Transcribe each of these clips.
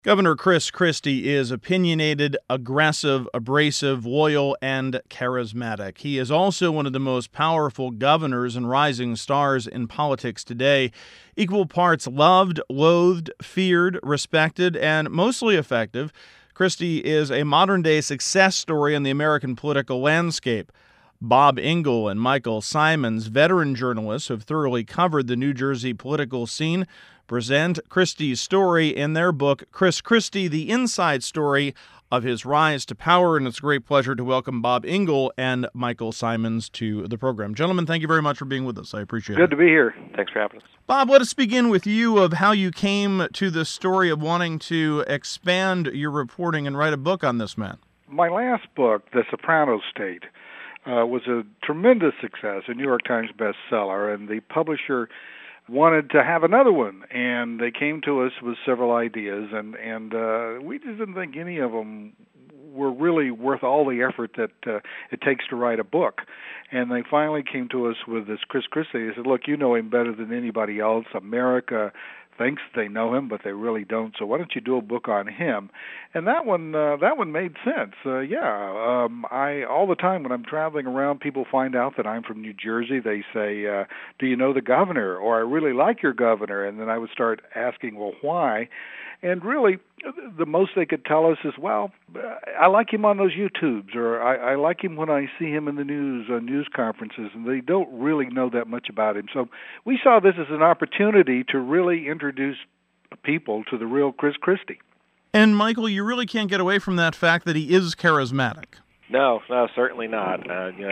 Governor Chris Christie is opinionated, aggressive, abrasive, loyal, and charismatic. He is also one of the most powerful governors and rising stars in politics today. Equal parts loved, loathed, feared, respected, and mostly effective, Christie is a modern-day success story in the American political landscape. Bob Engel and Michael Simons, veteran journalists who have thoroughly covered the New Jersey political scene, present Christie's story in their book, Chris Christie, The Inside Story of His Rise to Power. And it's a great pleasure to welcome Bob Engel and Michael Simons to the program. Gentlemen, thank you very much for being with us. I appreciate it. Good to be here. Thanks for having us. Bob, let us begin with you of how you came to the story of wanting to expand your reporting and write a book on this man. My last book, The Soprano State, was a tremendous success, a New York Times bestseller, and the publisher wanted to have another one, and they came to us with several ideas, and we just didn't think any of them were really worth all the effort that it takes to write a book. And they finally came to us with this Chris Christie. They said, look, you know him better than anybody else. America thinks they know him, but they really don't. So why don't you do a book on him? And that one made sense. I all the time when I'm traveling around, people find out that I'm from New Jersey. They say, "Do you know the governor?" Or "I really like your governor." And then I would start asking, "Well, why?" And really, the most they could tell us is, well, I like him on those YouTubes, or I like him when I see him in the news, on news conferences, and they don't really know that much about him. So we saw this as an opportunity to really introduce people to the real Chris Christie. And Michael, you really can't get away from that fact that he is charismatic. No, certainly not.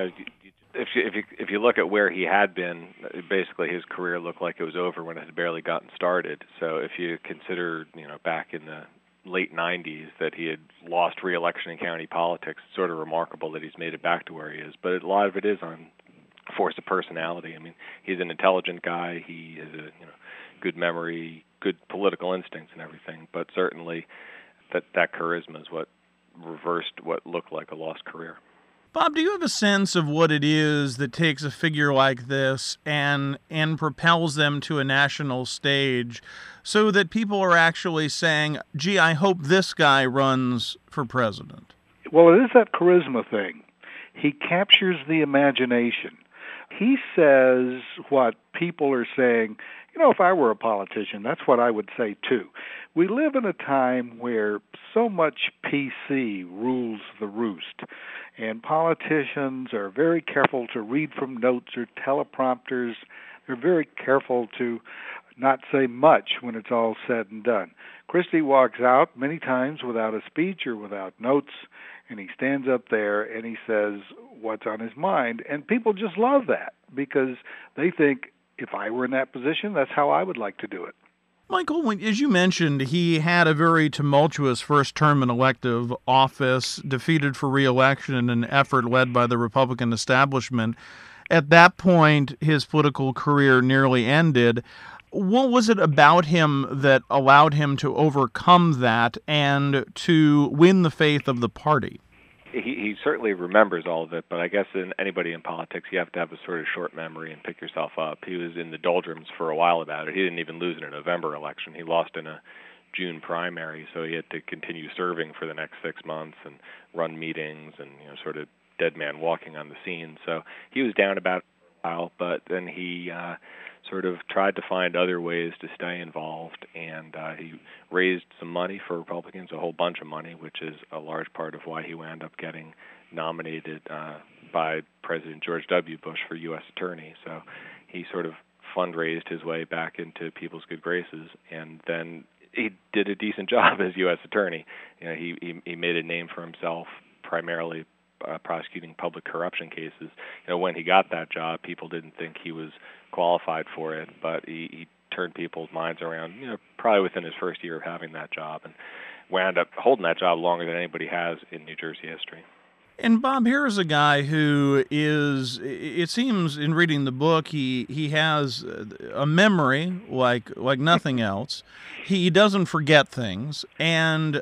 If you look at where he had been, basically his career looked like it was over when it had barely gotten started. So if you consider, back in the late 90s that he had lost re-election in county politics, it's sort of remarkable that he's made it back to where he is. But a lot of it is on force of personality. I mean, he's an intelligent guy. He has a good memory, good political instincts and everything. But certainly that charisma is what reversed what looked like a lost career. Bob, do you have a sense of what it is that takes a figure like this and propels them to a national stage so that people are actually saying, gee, I hope this guy runs for president? Well, it is that charisma thing. He captures the imagination. He says what people are saying. If I were a politician, that's what I would say too. We live in a time where so much PC rules the roost, and politicians are very careful to read from notes or teleprompters. They're very careful to not say much when it's all said and done. Christie walks out many times without a speech or without notes, and he stands up there and he says what's on his mind, and people just love that because they think, if I were in that position, that's how I would like to do it. Michael, as you mentioned, he had a very tumultuous first term in elective office, defeated for re-election in an effort led by the Republican establishment. At that point, his political career nearly ended. What was it about him that allowed him to overcome that and to win the faith of the party? He certainly remembers all of it, but I guess anybody in politics, you have to have a sort of short memory and pick yourself up. He was in the doldrums for a while about it. He didn't even lose in a November election. He lost in a June primary, so he had to continue serving for the next 6 months and run meetings and sort of dead man walking on the scene. So he was down about it for a while, but then he sort of tried to find other ways to stay involved, and he raised some money for Republicans, a whole bunch of money, which is a large part of why he wound up getting nominated by President George W. Bush for U.S. Attorney. So he sort of fundraised his way back into people's good graces, and then he did a decent job as U.S. Attorney. He made a name for himself primarily prosecuting public corruption cases. When he got that job, people didn't think he was qualified for it, but he turned people's minds around, probably within his first year of having that job, and wound up holding that job longer than anybody has in New Jersey history. And Bob, here is a guy who is, it seems in reading the book, he has a memory like nothing else. He doesn't forget things, and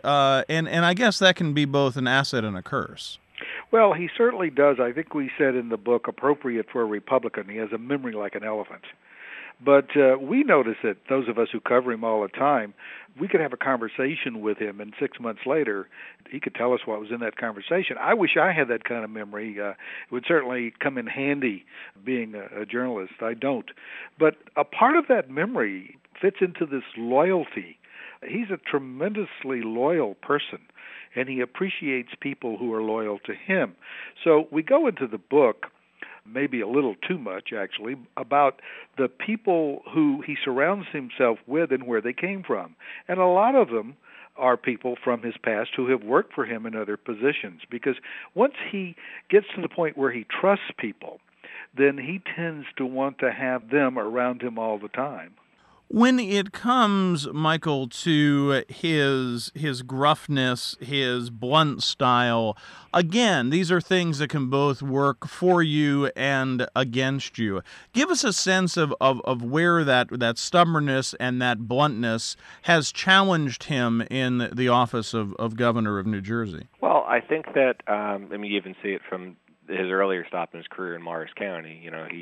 I guess that can be both an asset and a curse. Well, he certainly does. I think we said in the book, appropriate for a Republican, he has a memory like an elephant. But we notice that those of us who cover him all the time, we could have a conversation with him, and 6 months later, he could tell us what was in that conversation. I wish I had that kind of memory. It would certainly come in handy being a journalist. I don't. But a part of that memory fits into this loyalty. He's a tremendously loyal person, and he appreciates people who are loyal to him. So we go into the book, maybe a little too much actually, about the people who he surrounds himself with and where they came from. And a lot of them are people from his past who have worked for him in other positions, because once he gets to the point where he trusts people, then he tends to want to have them around him all the time. When it comes, Michael, to his gruffness, his blunt style, again, these are things that can both work for you and against you. Give us a sense of where that stubbornness and that bluntness has challenged him in the office of governor of New Jersey. Well, I think that, you even see it from his earlier stop in his career in Morris County.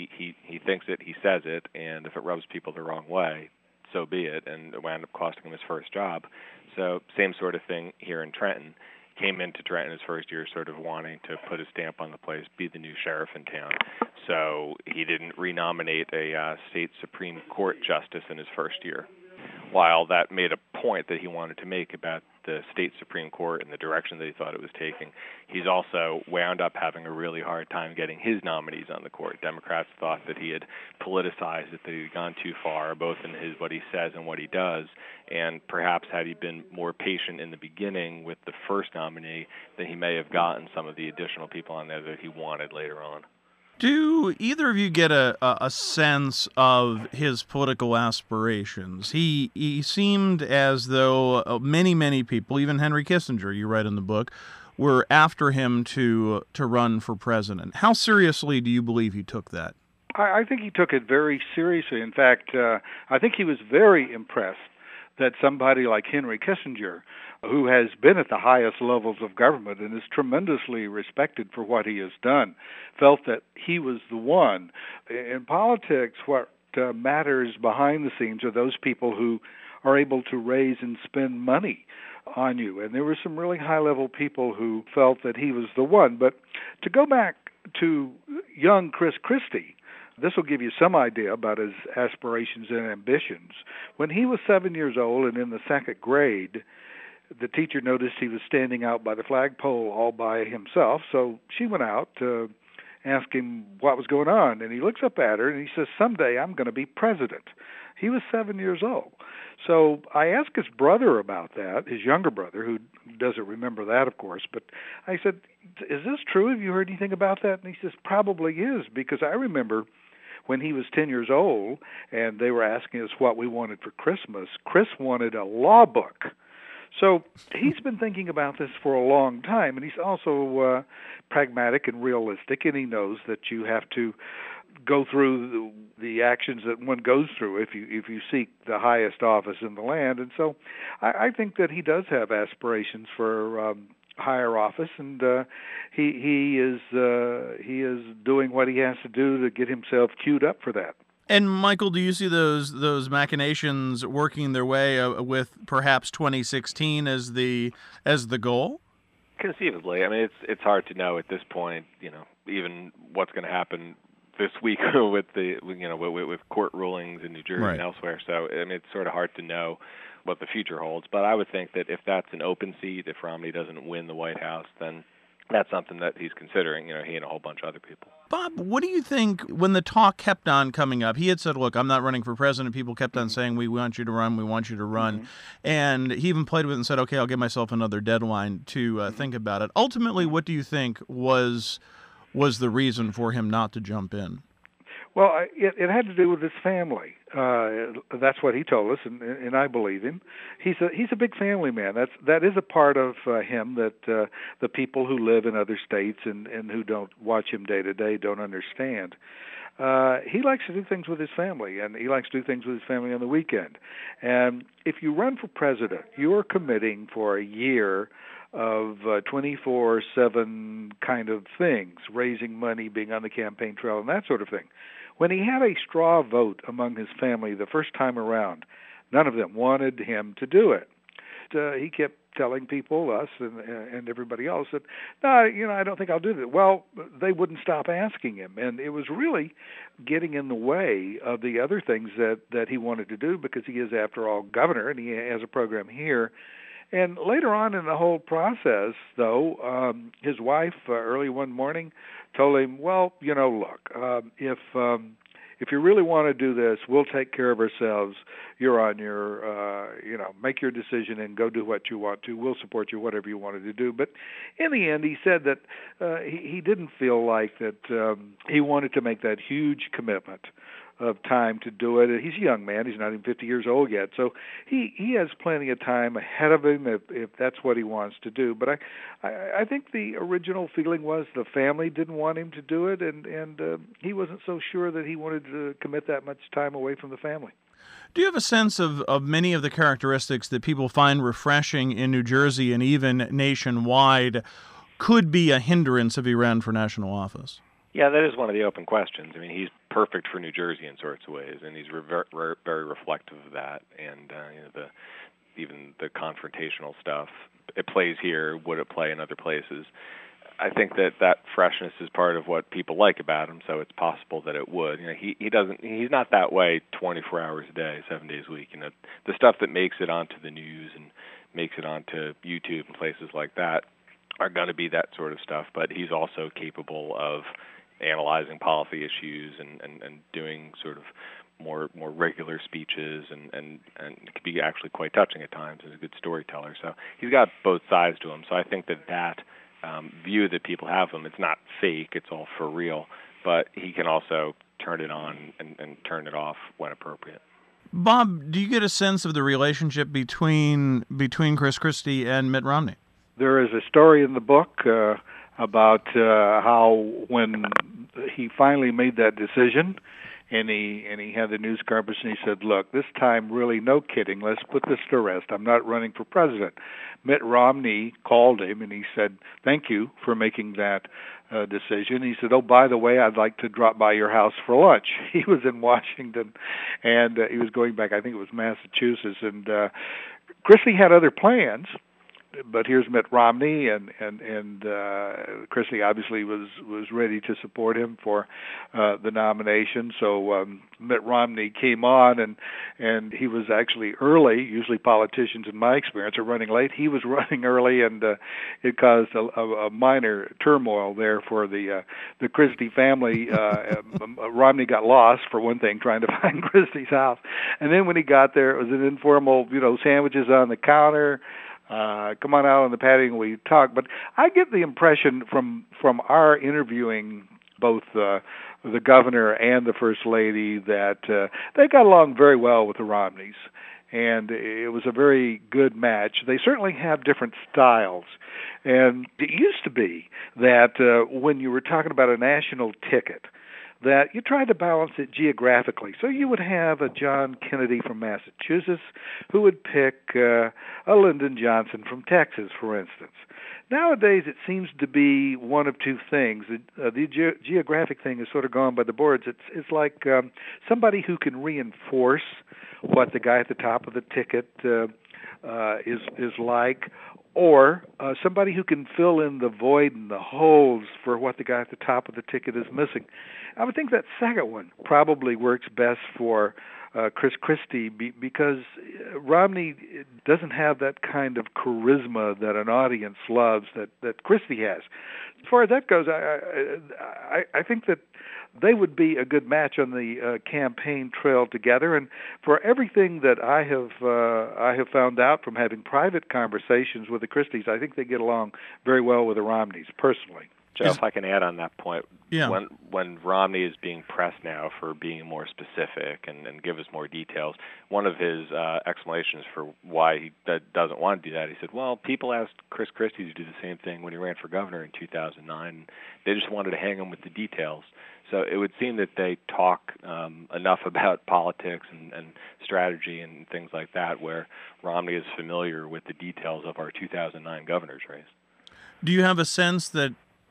He thinks it, he says it, and if it rubs people the wrong way, so be it, and it wound up costing him his first job. So same sort of thing here in Trenton. Came into Trenton his first year sort of wanting to put a stamp on the place, be the new sheriff in town. So he didn't renominate a state Supreme Court justice in his first year. While that made a point that he wanted to make about the state Supreme Court and the direction that he thought it was taking, he's also wound up having a really hard time getting his nominees on the court. Democrats thought that he had politicized it, that he had gone too far, both in what he says and what he does, and perhaps had he been more patient in the beginning with the first nominee, then he may have gotten some of the additional people on there that he wanted later on. Do either of you get a sense of his political aspirations? He seemed as though many people, even Henry Kissinger, you write in the book, were after him to run for president. How seriously do you believe he took that? I think he took it very seriously. In fact, I think he was very impressed that somebody like Henry Kissinger, who has been at the highest levels of government and is tremendously respected for what he has done, felt that he was the one. In politics, what matters behind the scenes are those people who are able to raise and spend money on you. And there were some really high-level people who felt that he was the one. But to go back to young Chris Christie, this will give you some idea about his aspirations and ambitions. When he was 7 years old and in the second grade, the teacher noticed he was standing out by the flagpole all by himself, so she went out to ask him what was going on, and he looks up at her and he says, "Someday I'm going to be president." He was 7 years old. So I asked his brother about that, his younger brother, who doesn't remember that, of course, but I said, "Is this true? Have you heard anything about that?" And he says, "Probably is, because I remember when he was 10 years old and they were asking us what we wanted for Christmas, Chris wanted a law book." So he's been thinking about this for a long time, and he's also pragmatic and realistic, and he knows that you have to go through the actions that one goes through if you seek the highest office in the land. And so I think that he does have aspirations for higher office, and he is doing what he has to do to get himself queued up for that. And Michael, do you see those machinations working their way with perhaps 2016 as the goal? Conceivably. I mean, it's hard to know at this point, even what's going to happen this week with with court rulings in New Jersey and elsewhere. So I mean, it's sort of hard to know what the future holds. But I would think that if that's an open seat, if Romney doesn't win the White House, then that's something that he's considering, he and a whole bunch of other people. Bob, what do you think when the talk kept on coming up? He had said, "Look, I'm not running for president." People kept on saying, "We want you to run. We want you to run." Mm-hmm. And he even played with it and said, "Okay, I'll give myself another deadline to think about it." Ultimately, what do you think was the reason for him not to jump in? Well, it had to do with his family. That's what he told us, and I believe him. He's a big family man. That is a part of him that the people who live in other states and who don't watch him day to day don't understand. He likes to do things with his family, and he likes to do things with his family on the weekend. And if you run for president, you are committing for a year of 24/7 kind of things, raising money, being on the campaign trail, and that sort of thing. When he had a straw vote among his family the first time around, none of them wanted him to do it. He kept telling people, us and everybody else, that, no, I don't think I'll do that. Well, they wouldn't stop asking him, and it was really getting in the way of the other things that he wanted to do, because he is, after all, governor, and he has a program here. And later on in the whole process, though, his wife early one morning told him, well, look, if you really want to do this, we'll take care of ourselves. You're on your, make your decision and go do what you want to. We'll support you, whatever you wanted to do. But in the end, he said that he didn't feel like that he wanted to make that huge commitment of time to do it. He's a young man. He's not even 50 years old yet. So he has plenty of time ahead of him if that's what he wants to do. But I think the original feeling was the family didn't want him to do it, and he wasn't so sure that he wanted to commit that much time away from the family. Do you have a sense of many of the characteristics that people find refreshing in New Jersey and even nationwide could be a hindrance if he ran for national office? Yeah, that is one of the open questions. I mean, he's perfect for New Jersey in sorts of ways, and he's very reflective of that. And even the confrontational stuff, it plays here. Would it play in other places? I think that freshness is part of what people like about him. So it's possible that it would. He's not that way 24 hours a day, 7 days a week. The stuff that makes it onto the news and makes it onto YouTube and places like that are going to be that sort of stuff. But he's also capable of analyzing policy issues and doing sort of more regular speeches and can be actually quite touching at times. He's a good storyteller. So he's got both sides to him. So I think that view that people have of him, it's not fake, it's all for real, but he can also turn it on and turn it off when appropriate. Bob, do you get a sense of the relationship between Chris Christie and Mitt Romney? There is a story in the book about how when he finally made that decision, and he had the news conference, and he said, look, this time really no kidding, let's put this to rest. I'm not running for president. Mitt Romney called him, and he said, thank you for making that decision. He said, oh, by the way, I'd like to drop by your house for lunch. He was in Washington, and he was going back, I think it was Massachusetts, and Christie had other plans. But here's Mitt Romney, and Christie obviously was ready to support him for the nomination. So Mitt Romney came on, and he was actually early. Usually politicians, in my experience, are running late. He was running early, and it caused a minor turmoil there for the Christie family. Romney got lost, for one thing, trying to find Christie's house. And then when he got there, it was an informal, sandwiches on the counter. Come on out on the patio and we talk. But I get the impression from our interviewing both the governor and the first lady that they got along very well with the Romneys, and it was a very good match. They certainly have different styles, and it used to be that when you were talking about a national ticket, that you tried to balance it geographically. So you would have a John Kennedy from Massachusetts who would pick a Lyndon Johnson from Texas, for instance. Nowadays, it seems to be one of two things. The geographic thing is sort of gone by the boards. It's like somebody who can reinforce what the guy at the top of the ticket is like, or somebody who can fill in the void and the holes for what the guy at the top of the ticket is missing. I would think that second one probably works best for Chris Christie because Romney doesn't have that kind of charisma that an audience loves that Christie has. As far as that goes, I think that they would be a good match on the campaign trail together. And for everything that I have found out from having private conversations with the Christies, I think they get along very well with the Romneys personally. Joe, if I can add on that point, yeah. When Romney is being pressed now for being more specific and give us more details, one of his explanations for why he doesn't want to do that, he said, well, people asked Chris Christie to do the same thing when he ran for governor in 2009. And they just wanted to hang him with the details. So it would seem that they talk enough about politics and strategy and things like that where Romney is familiar with the details of our 2009 governor's race. Do you have a sense that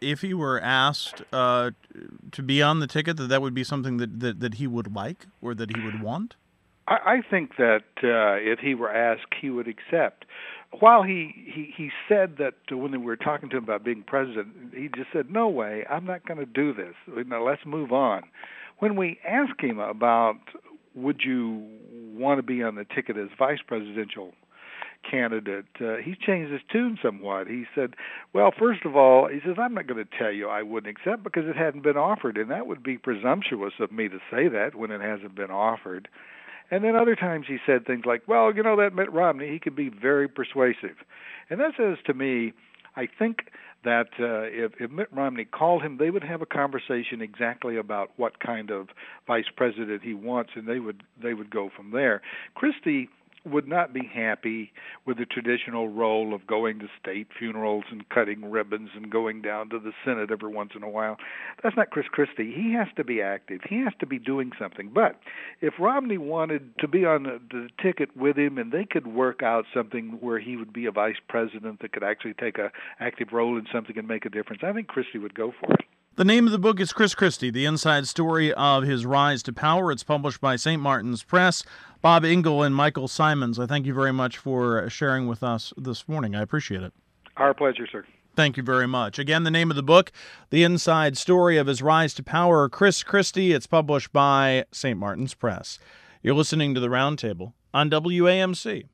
if he were asked to be on the ticket, that would be something that he would like or that he would want? I think that if he were asked, he would accept. While he said that when we were talking to him about being president, he just said, "No way, I'm not going to do this. Let's move on." When we asked him about would you want to be on the ticket as vice presidential candidate, he changed his tune somewhat. He said, well, first of all, he says, I'm not going to tell you I wouldn't accept because it hadn't been offered, and that would be presumptuous of me to say that when it hasn't been offered. And then other times he said things like, well, that Mitt Romney, he could be very persuasive. And that says to me, I think that if Mitt Romney called him, they would have a conversation exactly about what kind of vice president he wants, and they would go from there. Christie would not be happy with the traditional role of going to state funerals and cutting ribbons and going down to the Senate every once in a while. That's not Chris Christie. He has to be active. He has to be doing something. But if Romney wanted to be on the ticket with him and they could work out something where he would be a vice president that could actually take an active role in something and make a difference, I think Christie would go for it. The name of the book is Chris Christie, The Inside Story of His Rise to Power. It's published by St. Martin's Press. Bob Engel and Michael Simons, I thank you very much for sharing with us this morning. I appreciate it. Our pleasure, sir. Thank you very much. Again, the name of the book, The Inside Story of His Rise to Power, Chris Christie. It's published by St. Martin's Press. You're listening to The Roundtable on WAMC.